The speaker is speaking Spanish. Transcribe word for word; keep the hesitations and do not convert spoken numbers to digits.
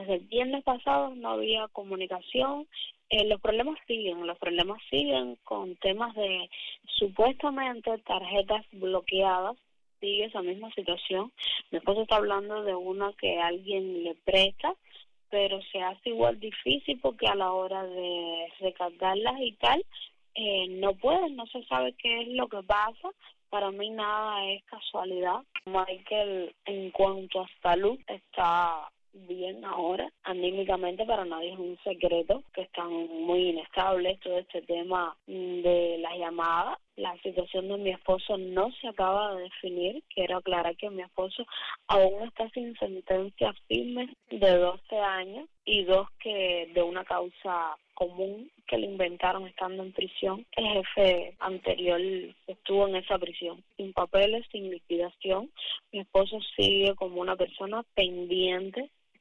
Desde el viernes pasado no había comunicación. Eh, los problemas siguen, los problemas siguen con temas de supuestamente tarjetas bloqueadas. Sigue esa misma situación. Mi esposo está hablando de una que alguien le presta, pero se hace igual difícil porque a la hora de recargarlas y tal, eh, no pueden, no se sabe qué es lo que pasa. Para mí nada es casualidad. Michael, en cuanto a salud, está bien ahora, anímicamente para nadie es un secreto que están muy inestables, todo este tema de las llamadas. La situación de mi esposo no se acaba de definir. Quiero aclarar que mi esposo aún está sin sentencia firme de doce años y dos que de una causa común que le inventaron estando en prisión. El jefe anterior estuvo en esa prisión, sin papeles, sin liquidación. Mi esposo sigue como una persona pendiente